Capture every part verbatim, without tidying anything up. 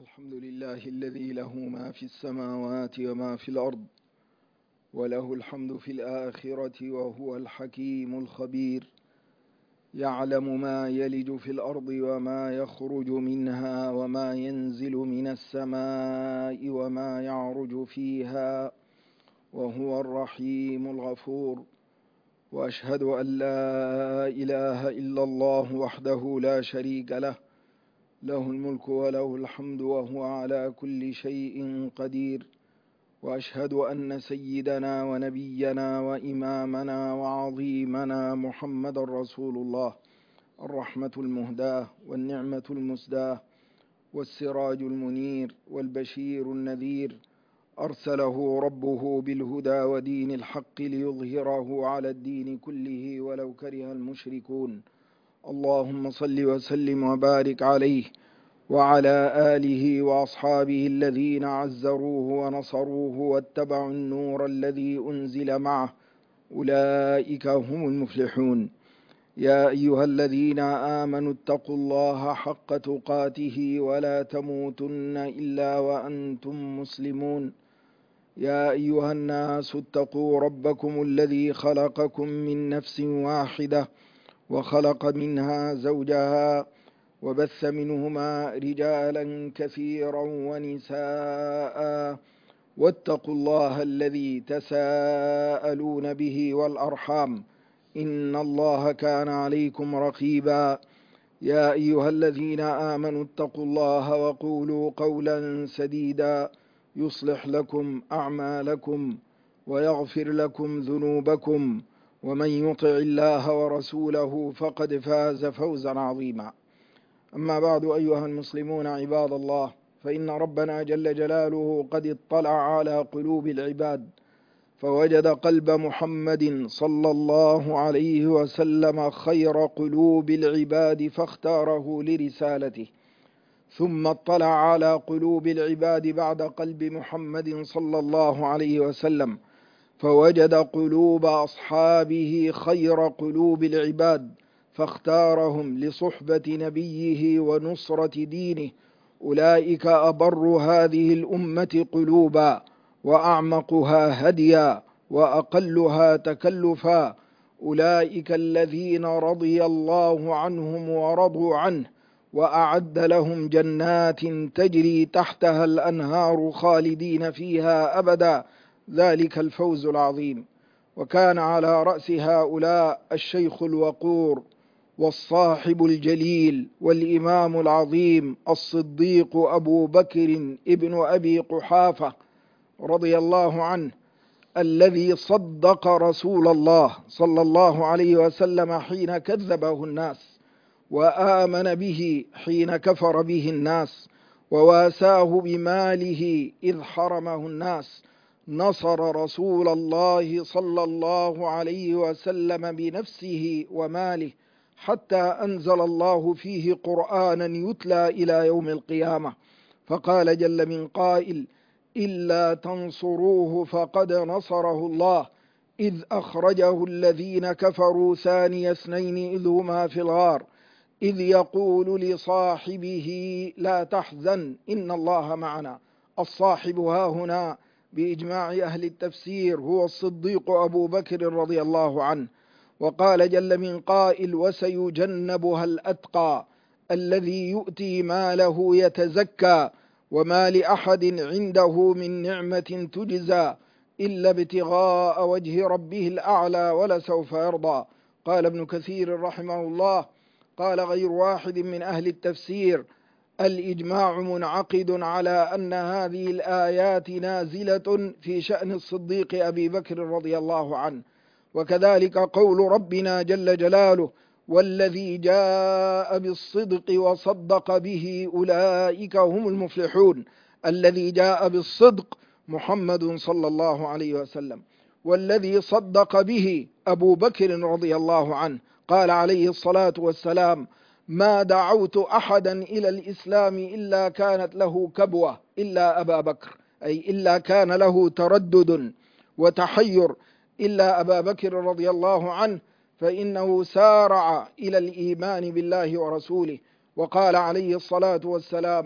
الحمد لله الذي له ما في السماوات وما في الأرض، وله الحمد في الآخرة، وهو الحكيم الخبير. يعلم ما يلج في الأرض وما يخرج منها وما ينزل من السماء وما يعرج فيها، وهو الرحيم الغفور. وأشهد أن لا إله إلا الله وحده لا شريك له، له الملك وله الحمد وهو على كل شيء قدير. وأشهد أن سيدنا ونبينا وإمامنا وعظيمنا محمد رسول الله، الرحمة المهداة والنعمة المسداة والسراج المنير والبشير النذير، أرسله ربه بالهدى ودين الحق ليظهره على الدين كله ولو كره المشركون. اللهم صل وسلم وبارك عليه وعلى آله وأصحابه الذين عزروه ونصروه واتبعوا النور الذي أنزل معه، أولئك هم المفلحون. يا أيها الذين آمنوا اتقوا الله حق تقاته ولا تموتن إلا وأنتم مسلمون. يا أيها الناس اتقوا ربكم الذي خلقكم من نفس واحدة وخلق منها زوجها وبث منهما رجالا كثيرا ونساء، واتقوا الله الذي تساءلون به والأرحام، إن الله كان عليكم رقيبا. يا أيها الذين آمنوا اتقوا الله وقولوا قولا سديدا يصلح لكم أعمالكم ويغفر لكم ذنوبكم، ومن يطع الله ورسوله فقد فاز فوزا عظيما. أما بعد، أيها المسلمون عباد الله، فإن ربنا جل جلاله قد اطلع على قلوب العباد، فوجد قلب محمد صلى الله عليه وسلم خير قلوب العباد فاختاره لرسالته. ثم اطلع على قلوب العباد بعد قلب محمد صلى الله عليه وسلم، فوجد قلوب أصحابه خير قلوب العباد فاختارهم لصحبة نبيه ونصرة دينه. أولئك أبر هذه الأمة قلوبا وأعمقها هديا وأقلها تكلفا. أولئك الذين رضي الله عنهم ورضوا عنه، وأعد لهم جنات تجري تحتها الأنهار خالدين فيها أبدا، ذلك الفوز العظيم. وكان على رأس هؤلاء الشيخ الوقور والصاحب الجليل والإمام العظيم الصديق أبو بكر ابن أبي قحافة رضي الله عنه، الذي صدق رسول الله صلى الله عليه وسلم حين كذبه الناس، وآمن به حين كفر به الناس، وواساه بماله إذ حرمه الناس. نصر رسول الله صلى الله عليه وسلم بنفسه وماله، حتى أنزل الله فيه قرآنا يتلى إلى يوم القيامة. فقال جل من قائل: إلا تنصروه فقد نصره الله إذ أخرجه الذين كفروا ثاني اثنين إذ هما في الغار إذ يقول لصاحبه لا تحزن إن الله معنا. الصاحب ها هنا بإجماع أهل التفسير هو الصديق أبو بكر رضي الله عنه. وقال جل من قائل: وسيجنبها الأتقى الذي يؤتي ماله يتزكى وما لأحد عنده من نعمة تجزى إلا ابتغاء وجه ربه الأعلى ولسوف يرضى. قال ابن كثير رحمه الله: قال غير واحد من أهل التفسير: الإجماع منعقد على أن هذه الآيات نازلة في شأن الصديق أبي بكر رضي الله عنه. وكذلك قول ربنا جل جلاله: والذي جاء بالصدق وصدق به أولئك هم المفلحون. الذي جاء بالصدق محمد صلى الله عليه وسلم، والذي صدق به أبو بكر رضي الله عنه. قال عليه الصلاة والسلام: ما دعوت أحدا إلى الإسلام إلا كانت له كبوة إلا أبا بكر، أي إلا كان له تردد وتحير إلا أبا بكر رضي الله عنه، فإنه سارع إلى الإيمان بالله ورسوله. وقال عليه الصلاة والسلام: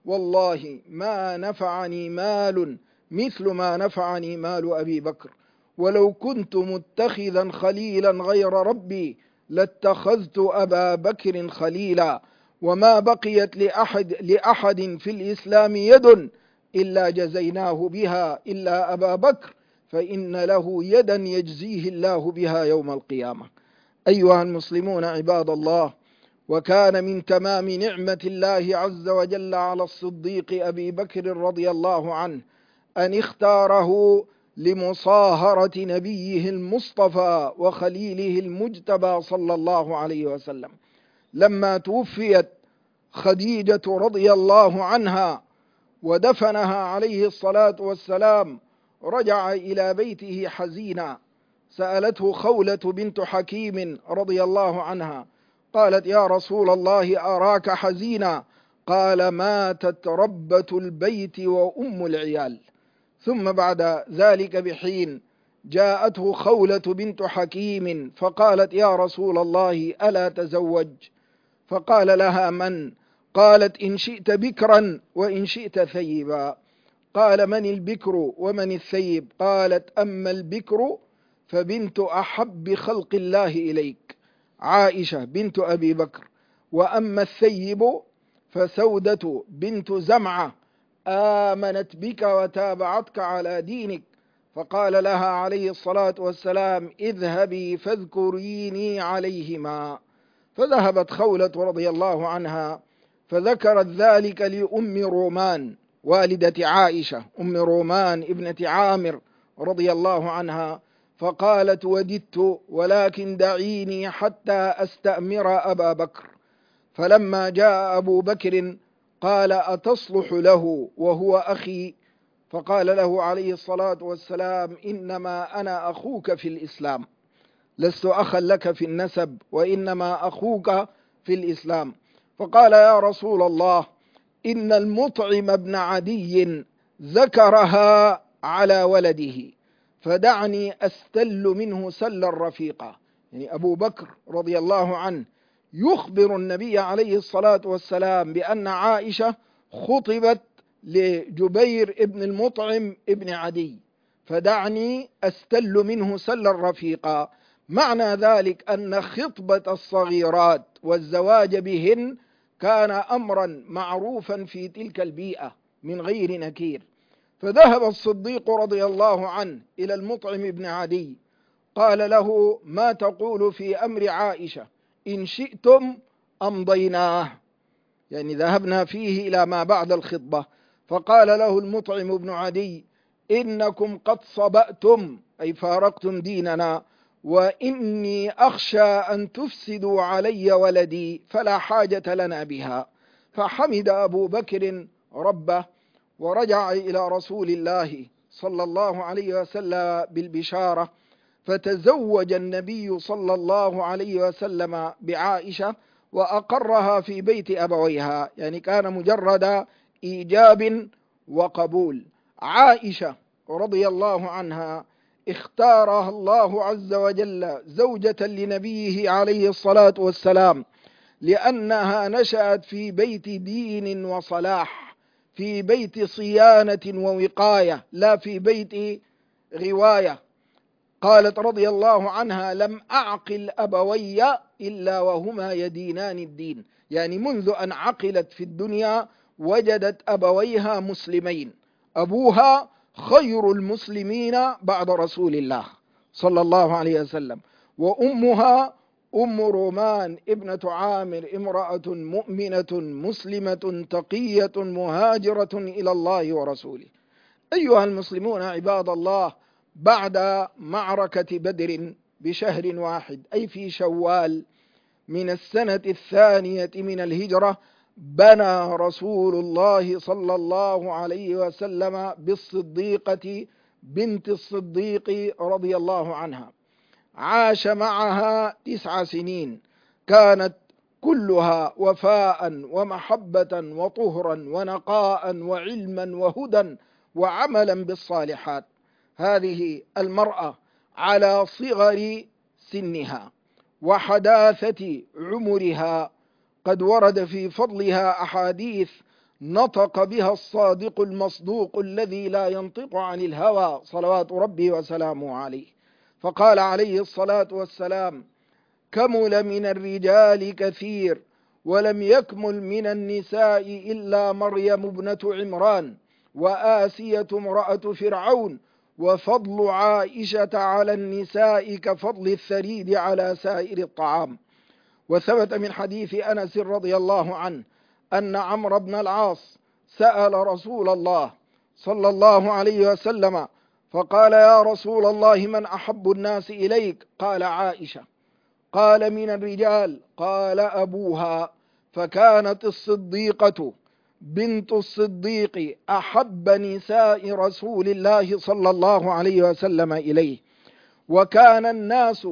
والله ما نفعني مال مثل ما نفعني مال أبي بكر، ولو كنت متخذا خليلا غير ربي لاتخذت أبا بكر خليلا، وما بقيت لأحد, لأحد في الإسلام يد إلا جزيناه بها إلا أبا بكر، فإن له يدا يجزيه الله بها يوم القيامة. أيها المسلمون عباد الله، وكان من تمام نعمة الله عز وجل على الصديق أبي بكر رضي الله عنه أن اختاره لمصاهرة نبيه المصطفى وخليله المجتبى صلى الله عليه وسلم. لما توفيت خديجة رضي الله عنها ودفنها عليه الصلاة والسلام رجع إلى بيته حزينا. سألته خولة بنت حكيم رضي الله عنها، قالت: يا رسول الله أراك حزينا. قال: ماتت ربة البيت وأم العيال. ثم بعد ذلك بحين جاءته خولة بنت حكيم فقالت: يا رسول الله ألا تزوج؟ فقال لها: من؟ قالت: إن شئت بكرا وإن شئت ثيبا. قال: من البكر ومن الثيب؟ قالت: أما البكر فبنت أحب خلق الله إليك، عائشة بنت أبي بكر، وأما الثيب فسودة بنت زمعة آمنت بك وتابعتك على دينك. فقال لها عليه الصلاة والسلام: اذهبي فاذكريني عليهما. فذهبت خولة رضي الله عنها فذكرت ذلك لأم رومان والدة عائشة، أم رومان ابنة عامر رضي الله عنها، فقالت: وددت ولكن دعيني حتى أستأمر أبا بكر. فلما جاء أبو بكر قال: أتصلح له وهو أخي؟ فقال له عليه الصلاة والسلام: إنما أنا أخوك في الإسلام، لست أخا لك في النسب، وإنما أخوك في الإسلام. فقال: يا رسول الله، إن المطعم ابن عدي ذكرها على ولده، فدعني أستل منه سل الرفيقة. يعني أبو بكر رضي الله عنه يخبر النبي عليه الصلاة والسلام بأن عائشة خطبت لجبير ابن المطعم ابن عدي، فدعني أستل منه سل الرفيقة. معنى ذلك أن خطبة الصغيرات والزواج بهن كان أمرا معروفا في تلك البيئة من غير نكير. فذهب الصديق رضي الله عنه إلى المطعم ابن عدي قال له: ما تقول في أمر عائشة؟ إن شئتم أمضيناه، يعني ذهبنا فيه إلى ما بعد الخطبة. فقال له المطعم ابن عدي: إنكم قد صبأتم، أي فارقتم ديننا، وإني أخشى أن تفسدوا علي ولدي فلا حاجة لنا بها. فحمد أبو بكر ربه ورجع إلى رسول الله صلى الله عليه وسلم بالبشارة، فتزوج النبي صلى الله عليه وسلم بعائشة وأقرها في بيت أبويها، يعني كان مجرد إيجاب وقبول. عائشة رضي الله عنها اختارها الله عز وجل زوجة لنبيه عليه الصلاة والسلام، لأنها نشأت في بيت دين وصلاح، في بيت صيانة ووقاية، لا في بيت غواية. قالت رضي الله عنها: لم أعقل أبوي إلا وهما يدينان الدين، يعني منذ أن عقلت في الدنيا وجدت أبويها مسلمين، أبوها خير المسلمين بعد رسول الله صلى الله عليه وسلم، وأمها أم رومان ابنة عامر امرأة مؤمنة مسلمة تقية مهاجرة إلى الله ورسوله. أيها المسلمون عباد الله، بعد معركة بدر بشهر واحد، أي في شوال من السنة الثانية من الهجرة، بنى رسول الله صلى الله عليه وسلم بالصديقة بنت الصديق رضي الله عنها. عاش معها تسع سنين، كانت كلها وفاء ومحبة وطهرا ونقاء وعلما وهدى وعملا بالصالحات. هذه المرأة على صغر سنها وحداثة عمرها قد ورد في فضلها أحاديث نطق بها الصادق المصدوق الذي لا ينطق عن الهوى صلوات ربي وسلامه عليه. فقال عليه الصلاة والسلام: كمل من الرجال كثير ولم يكمل من النساء إلا مريم ابنة عمران وآسية امرأة فرعون، وفضل عائشة على النساء كفضل الثريد على سائر الطعام. وثبت من حديث أنس رضي الله عنه أن عمرو بن العاص سأل رسول الله صلى الله عليه وسلم فقال: يا رسول الله من أحب الناس إليك؟ قال: عائشة. قال: من الرجال؟ قال: أبوها. فكانت الصديقة بنت الصديق أحب نساء رسول الله صلى الله عليه وسلم إليه، وكان الناس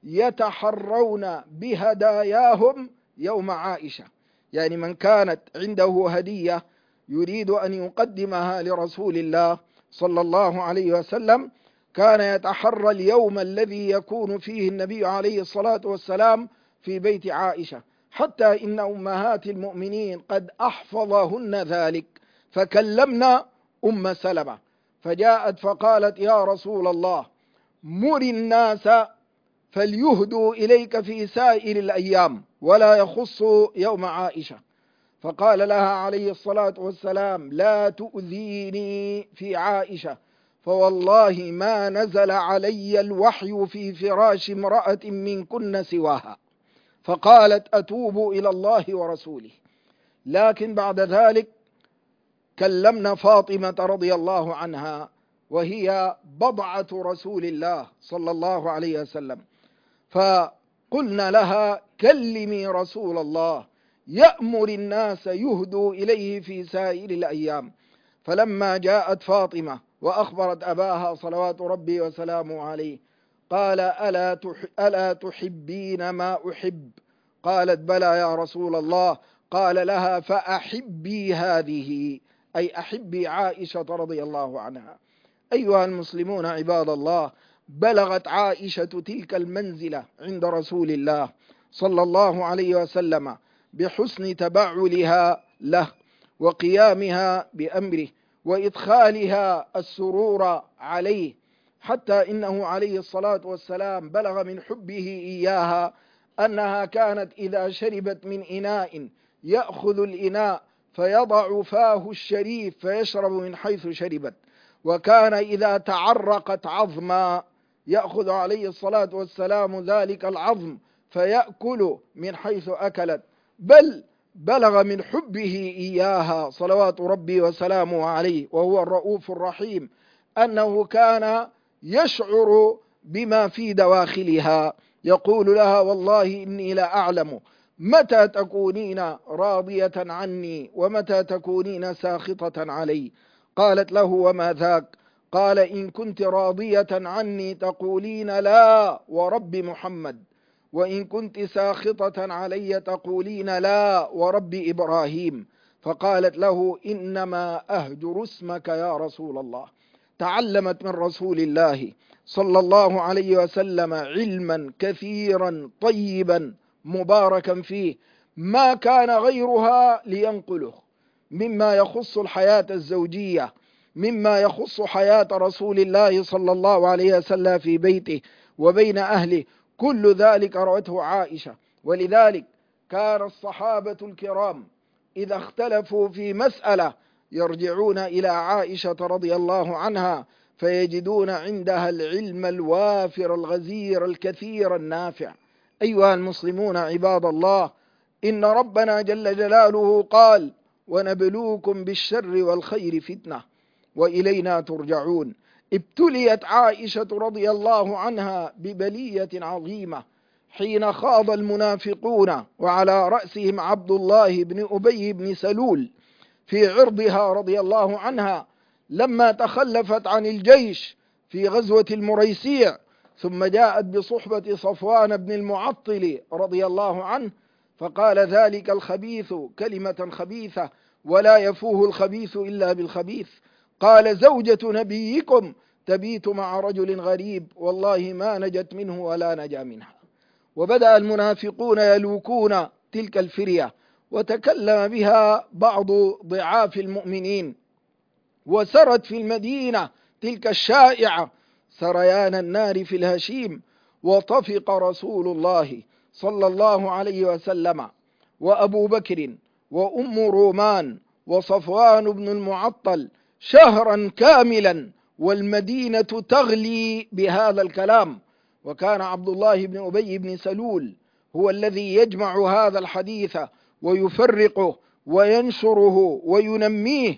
يتحرون بهداياهم يوم عائشة، يعني من كانت عنده هدية يريد أن يقدمها لرسول الله صلى الله عليه وسلم كان يتحرى اليوم الذي يكون فيه النبي عليه الصلاة والسلام في بيت عائشة، حتى إن أمهات المؤمنين قد أحفظهن ذلك. فكلمنا أم سلمة فجاءت فقالت: يا رسول الله، مر الناس فليهدوا إليك في سائر الأيام ولا يخص يوم عائشة. فقال لها عليه الصلاة والسلام: لا تؤذيني في عائشة، فوالله ما نزل علي الوحي في فراش امرأة منكن سواها. فقالت: أتوب إلى الله ورسوله. لكن بعد ذلك كلمنا فاطمة رضي الله عنها وهي بضعة رسول الله صلى الله عليه وسلم، فقلنا لها: كلمي رسول الله يأمر الناس يهدوا إليه في سائر الأيام. فلما جاءت فاطمة وأخبرت أباها صلوات ربي وسلامه عليه قال: ألا ألا تحبين ما أحب؟ قالت: بلى يا رسول الله. قال لها: فأحبي هذه، أي أحبي عائشة رضي الله عنها. أيها المسلمون عباد الله، بلغت عائشة تلك المنزلة عند رسول الله صلى الله عليه وسلم بحسن تبعلها له وقيامها بأمره وإدخالها السرور عليه، حتى إنه عليه الصلاة والسلام بلغ من حبه إياها أنها كانت إذا شربت من إناء يأخذ الإناء فيضع فاه الشريف فيشرب من حيث شربت، وكان إذا تعرقت عظما يأخذ عليه الصلاة والسلام ذلك العظم فيأكل من حيث أكلت، بل بلغ من حبه إياها صلوات ربي وسلامه عليه وهو الرؤوف الرحيم أنه كان يشعر بما في دواخلها، يقول لها: والله إني لا أعلم متى تكونين راضية عني ومتى تكونين ساخطة علي. قالت له: وما ذاك؟ قال: إن كنت راضية عني تقولين لا ورب محمد، وإن كنت ساخطة علي تقولين لا ورب إبراهيم. فقالت له: إنما أهجر اسمك يا رسول الله. تعلمت من رسول الله صلى الله عليه وسلم علما كثيرا طيبا مباركا فيه ما كان غيرها لينقله، مما يخص الحياة الزوجية، مما يخص حياة رسول الله صلى الله عليه وسلم في بيته وبين أهله، كل ذلك روته عائشة. ولذلك كان الصحابة الكرام إذا اختلفوا في مسألة يرجعون إلى عائشة رضي الله عنها فيجدون عندها العلم الوافر الغزير الكثير النافع. أيها المسلمون عباد الله، إن ربنا جل جلاله قال: ونبلوكم بالشر والخير فتنة وإلينا ترجعون. ابتليت عائشة رضي الله عنها ببلية عظيمة حين خاض المنافقون وعلى رأسهم عبد الله بن أبي بن سلول في عرضها رضي الله عنها لما تخلفت عن الجيش في غزوة المريسيع، ثم جاءت بصحبة صفوان بن المعطل رضي الله عنه، فقال ذلك الخبيث كلمة خبيثة ولا يفوه الخبيث إلا بالخبيث. قال: زوجة نبيكم تبيت مع رجل غريب والله ما نجت منه ولا نجا منها. وبدأ المنافقون يلوكون تلك الفرية وتكلم بها بعض ضعاف المؤمنين، وسرت في المدينة تلك الشائعة سريان النار في الهشيم، وطفق رسول الله صلى الله عليه وسلم وأبو بكر وأم رومان وصفوان بن المعطل شهرا كاملا والمدينة تغلي بهذا الكلام. وكان عبد الله بن أبي بن سلول هو الذي يجمع هذا الحديث ويفرقه وينشره وينميه،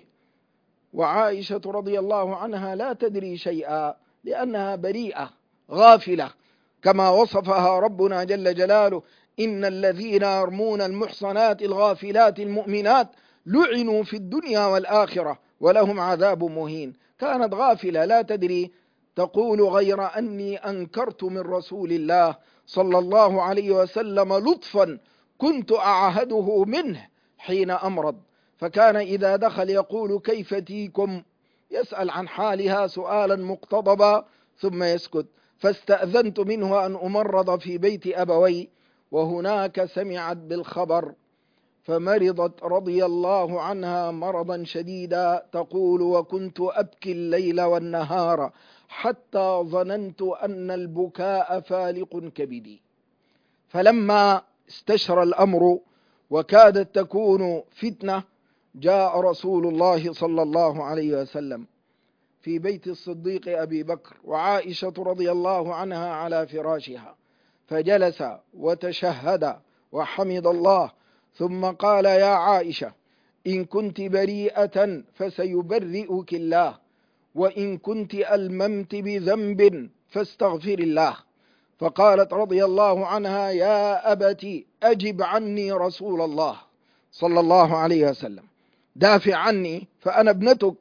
وعائشة رضي الله عنها لا تدري شيئا لأنها بريئة غافلة، كما وصفها ربنا جل جلاله: إن الذين يرمون المحصنات الغافلات المؤمنات لعنوا في الدنيا والآخرة ولهم عذاب مهين. كانت غافلة لا تدري، تقول: غير أني أنكرت من رسول الله صلى الله عليه وسلم لطفا كنت أعهده منه حين أمرض، فكان إذا دخل يقول: كيف تيكم؟ يسأل عن حالها سؤالا مقتضبا ثم يسكت. فاستأذنت منه أن أمرض في بيت أبوي، وهناك سمعت بالخبر فمرضت رضي الله عنها مرضا شديدا، تقول: وكنت أبكي الليل والنهار حتى ظننت أن البكاء فالق كبدي. فلما استشرى الأمر وكادت تكون فتنة، جاء رسول الله صلى الله عليه وسلم في بيت الصديق أبي بكر وعائشة رضي الله عنها على فراشها، فجلس وتشهد وحمد الله، ثم قال: يا عائشة، إن كنت بريئة فسيبرئك الله، وإن كنت ألممت بذنب فاستغفر الله. فقالت رضي الله عنها: يا أبتي أجب عني رسول الله صلى الله عليه وسلم، دافع عني فأنا ابنتك.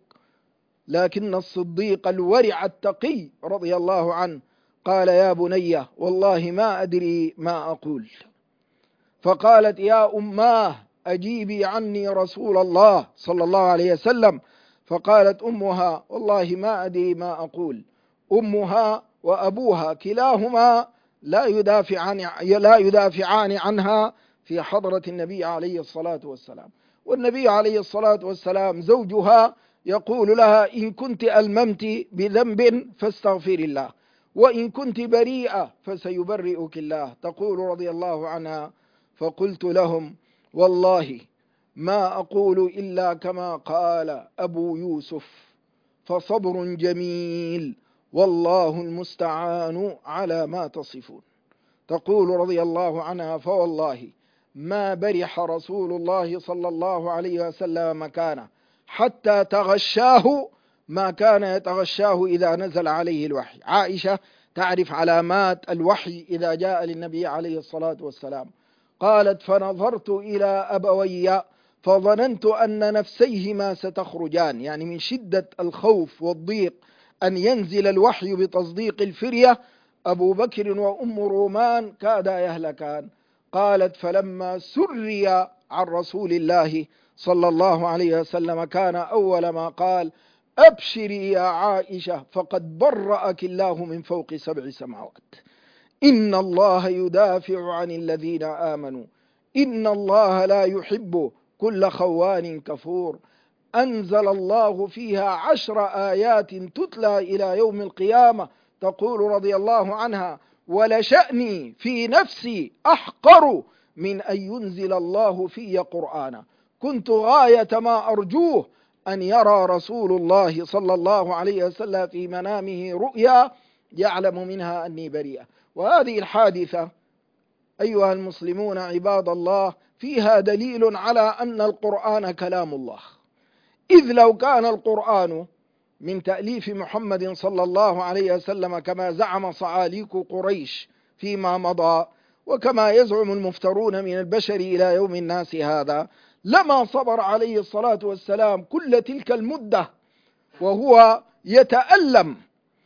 لكن الصديق الورع التقي رضي الله عنه قال: يا بني والله ما أدري ما أقول. فقالت: يا أماه أجيبي عني رسول الله صلى الله عليه وسلم. فقالت أمها: والله ما أدري ما أقول. أمها وأبوها كلاهما لا يدافعان, لا يدافعان عنها في حضرة النبي عليه الصلاة والسلام، والنبي عليه الصلاة والسلام زوجها يقول لها: إن كنت ألممت بذنب فاستغفر الله، وإن كنت بريئة فسيبرئك الله. تقول رضي الله عنها: فقلت لهم: والله ما أقول إلا كما قال أبو يوسف، فصبر جميل والله المستعان على ما تصفون. تقول رضي الله عنها: فوالله ما برح رسول الله صلى الله عليه وسلم مكانه حتى تغشاه ما كان يتغشاه إذا نزل عليه الوحي. عائشة تعرف علامات الوحي إذا جاء للنبي عليه الصلاة والسلام. قالت: فنظرت إلى أبوي فظننت أن نفسيهما ستخرجان، يعني من شدة الخوف والضيق أن ينزل الوحي بتصديق الفرية، أبو بكر وأم رومان كادا يهلكان. قالت: فلما سري عن رسول الله صلى الله عليه وسلم كان أول ما قال: أبشري يا عائشة فقد برأك الله من فوق سبع سماوات، إن الله يدافع عن الذين آمنوا، إن الله لا يحب كل خوان كفور. أنزل الله فيها عشر آيات تتلى إلى يوم القيامة. تقول رضي الله عنها: ولشأني في نفسي أحقر من أن ينزل الله في قرآنا، كنت غاية ما أرجوه أن يرى رسول الله صلى الله عليه وسلم في منامه رؤيا يعلم منها أني بريئة. وهذه الحادثة أيها المسلمون عباد الله فيها دليل على أن القرآن كلام الله، إذ لو كان القرآن من تأليف محمد صلى الله عليه وسلم كما زعم صعاليك قريش فيما مضى، وكما يزعم المفترون من البشر إلى يوم الناس هذا، لما صبر عليه الصلاة والسلام كل تلك المدة وهو يتألم.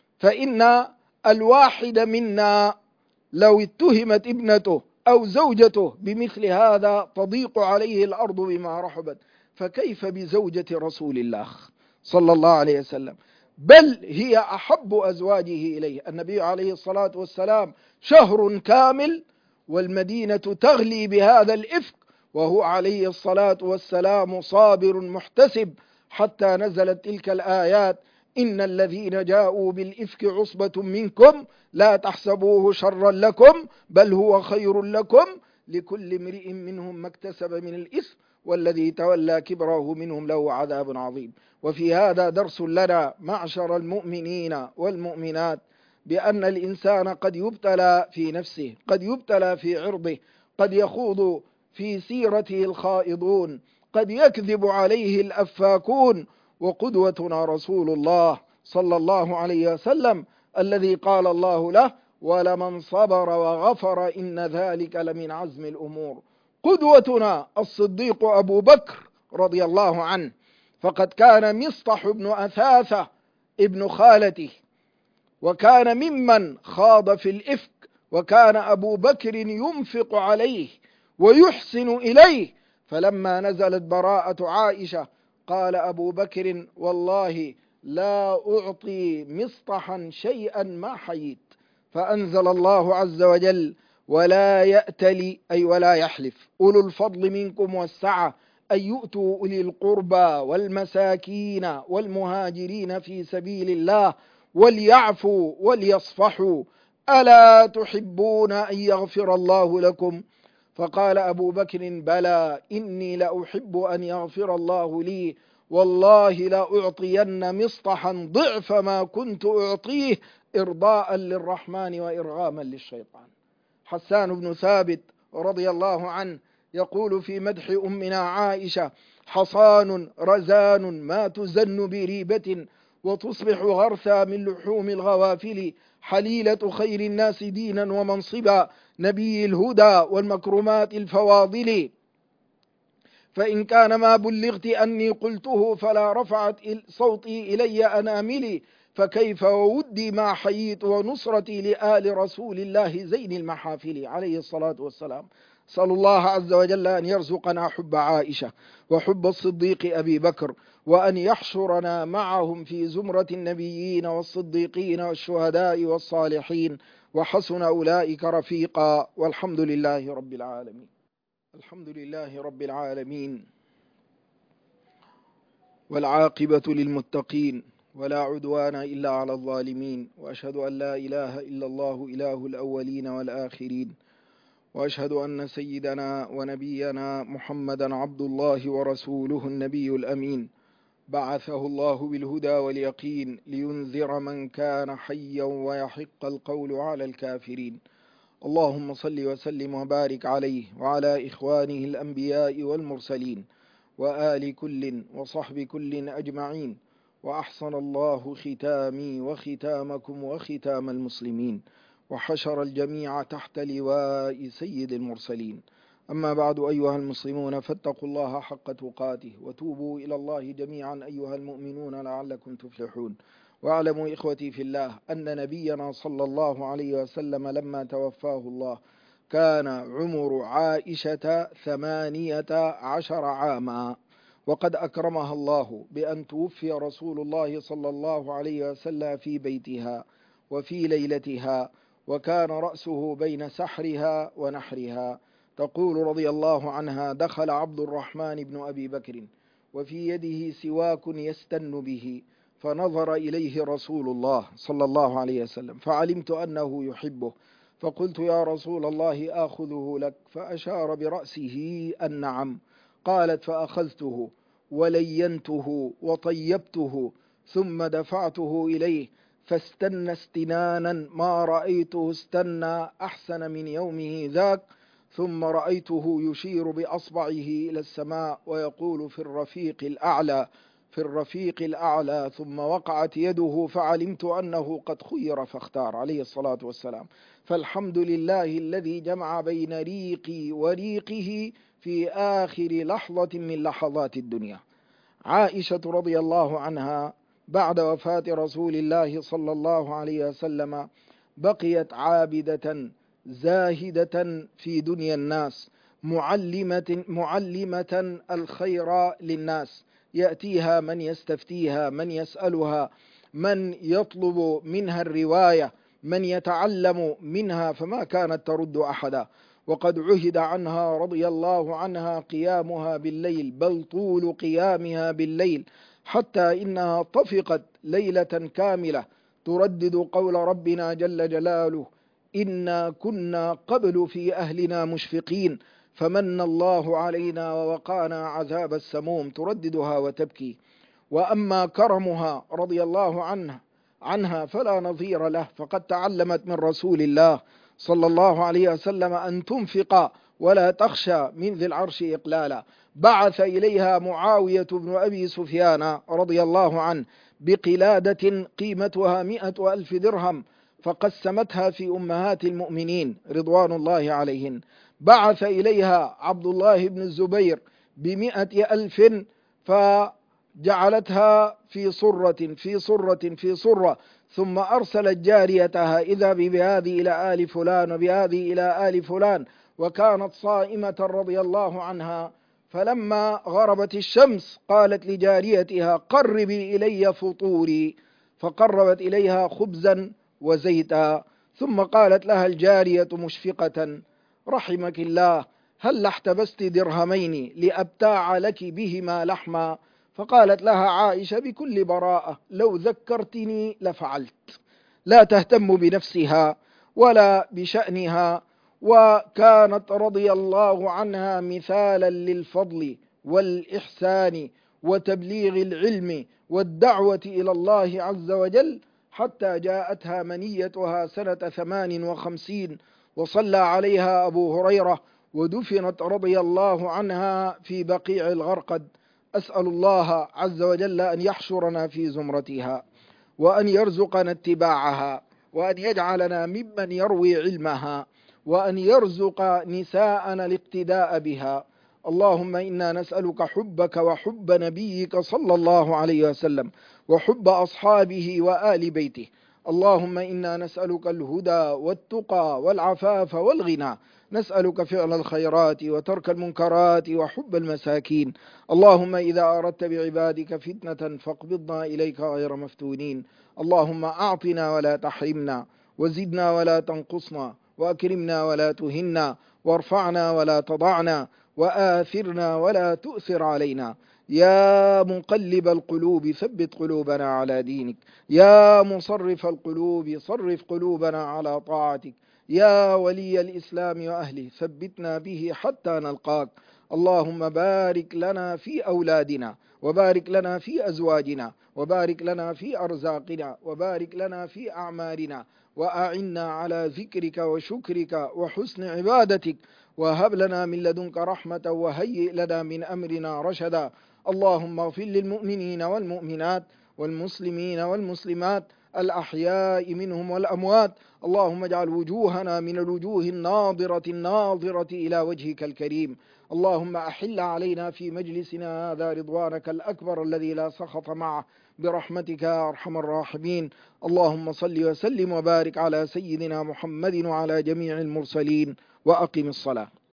فإن الواحد منا لو اتهمت ابنته أو زوجته بمثل هذا تضيق عليه الأرض بما رحبت، فكيف بزوجة رسول الله صلى الله عليه وسلم؟ بل هي أحب أزواجه إليه. النبي عليه الصلاة والسلام شهر كامل والمدينة تغلي بهذا الإفك، وهو عليه الصلاة والسلام صابر محتسب، حتى نزلت تلك الآيات: إن الذين جاءوا بالإفك عصبة منكم لا تحسبوه شرا لكم بل هو خير لكم لكل امرئ منهم ما اكتسب من الإثم والذي تولى كبره منهم له عذاب عظيم. وفي هذا درس لنا معشر المؤمنين والمؤمنات بأن الإنسان قد يبتلى في نفسه، قد يبتلى في عرضه، قد يخوض في سيرته الخائضون، قد يكذب عليه الأفاكون. وقدوتنا رسول الله صلى الله عليه وسلم الذي قال الله له: ولمن صبر وغفر إن ذلك لمن عزم الأمور. قدوتنا الصديق أبو بكر رضي الله عنه، فقد كان مصطح بن أثاثة ابن خالته، وكان ممن خاض في الإفك، وكان أبو بكر ينفق عليه ويحسن إليه. فلما نزلت براءة عائشة قال أبو بكر: والله لا أعطي مصطحا شيئا ما حييت. فأنزل الله عز وجل: ولا يأتل أي ولا يحلف أولو الفضل منكم والسعة أن يؤتوا أولي القربى والمساكين والمهاجرين في سبيل الله وليعفوا وليصفحوا ألا تحبون أن يغفر الله لكم؟ فقال أبو بكر: بلى إني لأحب أن يغفر الله لي، والله لأعطين مصطحا ضعف ما كنت أعطيه إرضاء للرحمن وإرغاما للشيطان. حسان بن ثابت رضي الله عنه يقول في مدح أمنا عائشة: حصان رزان ما تزن بريبة وتصبح غرثا من لحوم الغوافل، حليلة خير الناس دينا ومنصبا، نبي الهدى والمكرمات الفواضل، فإن كان ما بلغت أني قلته فلا رفعت صوتي إلي أناملي، فكيف وودي ما حييت ونصرتي لآل رسول الله زين المحافل عليه الصلاة والسلام. صلى الله عز وجل أن يرزقنا حب عائشة وحب الصديق أبي بكر، وأن يحشرنا معهم في زمرة النبيين والصديقين والشهداء والصالحين، وحسن أولئك رفيقا، والحمد لله رب العالمين. الحمد لله رب العالمين، والعاقبة للمتقين، ولا عدوان إلا على الظالمين، وأشهد أن لا إله إلا الله إله الأولين والآخرين، وأشهد أن سيدنا ونبينا محمدا عبد الله ورسوله النبي الأمين، بعثه الله بالهدى واليقين لينذر من كان حيا ويحق القول على الكافرين. اللهم صل وسلم وبارك عليه وعلى إخوانه الأنبياء والمرسلين وآل كل وصحب كل أجمعين. وأحسن الله ختامي وختامكم وختام المسلمين، وحشر الجميع تحت لواء سيد المرسلين. أما بعد، أيها المسلمون، فاتقوا الله حق تقاته وتوبوا إلى الله جميعا أيها المؤمنون لعلكم تفلحون. واعلموا إخوتي في الله أن نبينا صلى الله عليه وسلم لما توفاه الله كان عمر عائشة ثمانية عشر عاما، وقد أكرمها الله بأن توفي رسول الله صلى الله عليه وسلم في بيتها وفي ليلتها، وكان رأسه بين سحرها ونحرها. تقول رضي الله عنها: دخل عبد الرحمن بن أبي بكر وفي يده سواك يستن به، فنظر إليه رسول الله صلى الله عليه وسلم فعلمت أنه يحبه، فقلت: يا رسول الله آخذه لك؟ فأشار برأسه أن نعم. قالت: فأخذته ولينته وطيبته ثم دفعته إليه، فاستنى استنانا ما رأيته استنى أحسن من يومه ذاك، ثم رأيته يشير بأصبعه إلى السماء ويقول: في الرفيق الأعلى في الرفيق الأعلى، ثم وقعت يده فعلمت أنه قد خير فاختار عليه الصلاة والسلام. فالحمد لله الذي جمع بين ريقي وريقه في آخر لحظة من لحظات الدنيا. عائشة رضي الله عنها بعد وفاة رسول الله صلى الله عليه وسلم بقيت عابدة زاهدة في دنيا الناس، معلمة, معلمة الخير للناس، يأتيها من يستفتيها، من يسألها، من يطلب منها الرواية، من يتعلم منها، فما كانت ترد أحدا. وقد عهد عنها رضي الله عنها قيامها بالليل، بل طول قيامها بالليل، حتى إنها طفقت ليلة كاملة تردد قول ربنا جل جلاله: إنا كنا قبل في أهلنا مشفقين فمن الله علينا ووقانا عذاب السموم، ترددها وتبكي. وأما كرمها رضي الله عنها عنها فلا نظير له، فقد تعلمت من رسول الله صلى الله عليه وسلم أن تنفق ولا تخشى من ذي العرش إقلالا. بعث إليها معاوية بن أبي سفيان رضي الله عنه بقلادة قيمتها مئة ألف درهم، فقسمتها في أمهات المؤمنين رضوان الله عليهن. بعث إليها عبد الله بن الزبير بمئة ألف، فجعلتها في صرة في صرة في صرة، ثم أرسلت جاريتها: إذا بهذه إلى آل فلان وبهذه إلى آل فلان، وكانت صائمة رضي الله عنها. فلما غربت الشمس قالت لجاريتها: قربي إلي فطوري، فقربت إليها خبزا وزيتا، ثم قالت لها الجارية مشفقة: رحمك الله، هل احتبست درهمين لأبتاع لك بهما لحما؟ فقالت لها عائشة بكل براءة: لو ذكرتني لفعلت. لا تهتم بنفسها ولا بشأنها، وكانت رضي الله عنها مثالا للفضل والإحسان وتبليغ العلم والدعوة إلى الله عز وجل، حتى جاءتها منيتها سنة ثمان وخمسين، وصلى عليها أبو هريرة، ودفنت رضي الله عنها في بقيع الغرقد. أسأل الله عز وجل أن يحشرنا في زمرتها، وأن يرزقنا اتباعها، وأن يجعلنا ممن يروي علمها، وأن يرزق نساءنا الاقتداء بها. اللهم إنا نسألك حبك وحب نبيك صلى الله عليه وسلم، وحب أصحابه وآل بيته. اللهم إنا نسألك الهدى والتقى والعفاف والغنى، نسألك فعل الخيرات وترك المنكرات وحب المساكين. اللهم إذا أردت بعبادك فتنة فاقبضنا إليك غير مفتونين. اللهم أعطنا ولا تحرمنا، وزدنا ولا تنقصنا، وأكرمنا ولا تهنا، وارفعنا ولا تضعنا، وآثرنا ولا تؤثر علينا. يا مقلب القلوب ثبت قلوبنا على دينك، يا مصرف القلوب صرف قلوبنا على طاعتك، يا ولي الإسلام وأهله ثبتنا به حتى نلقاك. اللهم بارك لنا في أولادنا، وبارك لنا في أزواجنا، وبارك لنا في أرزاقنا، وبارك لنا في أعمارنا، وأعنا على ذكرك وشكرك وحسن عبادتك، وهب لنا من لدنك رحمة، وهيئ لنا من أمرنا رشدا. اللهم اغفر للمؤمنين والمؤمنات والمسلمين والمسلمات الأحياء منهم والأموات. اللهم اجعل وجوهنا من الوجوه الناظرة الناظرة إلى وجهك الكريم. اللهم أحل علينا في مجلسنا هذا رضوانك الأكبر الذي لا سخط معه، برحمتك يا أرحم الراحمين. اللهم صل وسلم وبارك على سيدنا محمد وعلى جميع المرسلين، وأقم الصلاة.